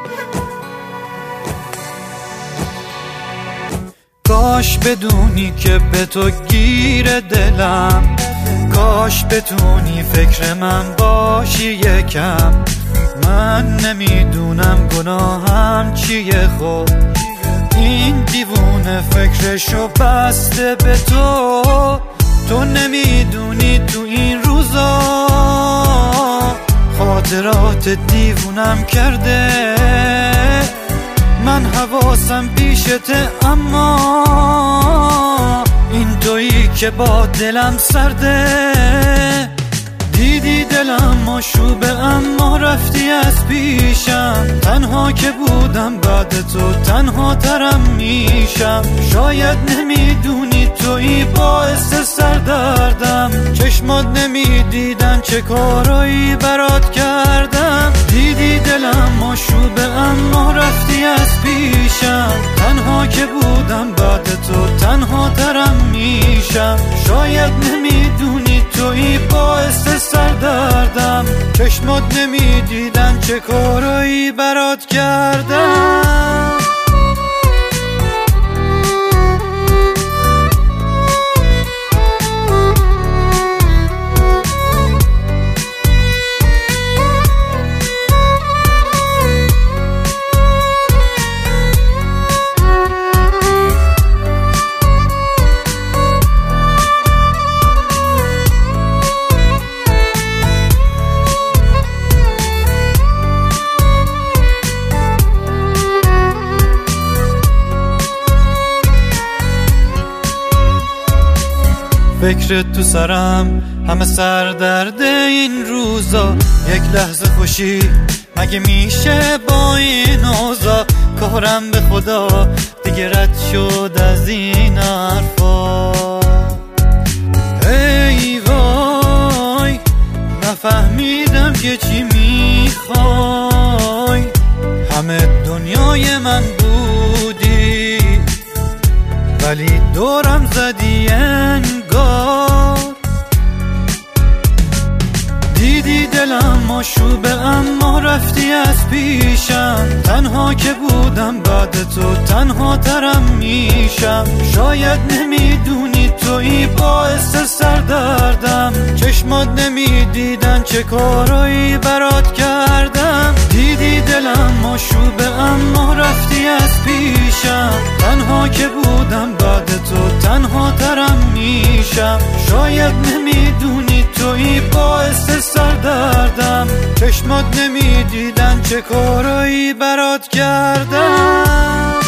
کاش بدونی که به تو گیر دلم، کاش بتونی فکر من باشی یکم. من نمیدونم گناهم چیه، خب این دیوونه فکرشو بسته به تو نمیدونی تو این روزا خاطرات دیوونم کرده. من حواسم پیشته اما این تویی که با دلم سرده. دیدی دلم مشروبه اما رفتی از پیشم. تنها که بودم بعد تو تنها ترم میشم. شاید نمیدونی تویی باعث سردردم. چشمات نمیدیدن چه کارایی برات کردم. دیدی دلم مشروبه اما رفتی از پیشم. تنها که بودم بعد تو تنها ترم میشم. شاید نمیدونی تویی باعث سردردم. چشمات نمیدیدن چه کارایی برات کردم. فکرت تو سرم همه سردرد این روزا. یک لحظه خوشی مگه میشه با این اوضاع؟ کارم به خدا دیگه رد شد از این حرفا. ای وای نفهمیدم که چی میخوای. همه دنیای من بودی ولی دورم زدی انگار. دیدی دلم مشروبه اما رفتی از پیشم. تنها که بودم بعد تو تنها ترم میشم. شاید نمیدونی تویی باعث سردردم. چشمات نمیدیدن چه کارایی برات کردم. دیدی دلم مشروبه اما رفتی از پیشم. تنها که بودم بعد تو تنها ترم میشم. شاید نمیدونی تویی باعث سردردم. چشمات نمیدیدن چه کارایی برات کردم.